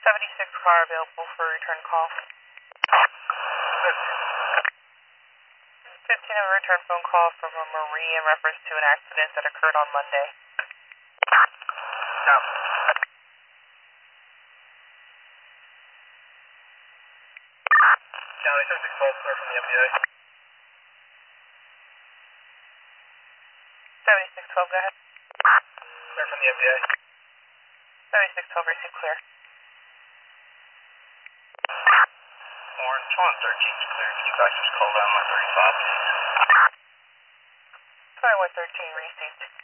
76 car available for return call. 15 of a return phone call from a Marie in reference to an accident that occurred on Monday. No. County 7612, clear from the MBA. 7612, go ahead. Clear from the MBA. 7612, receive clear. Orange 113's clear. Can you guys just call down my 35, please? 2113 received.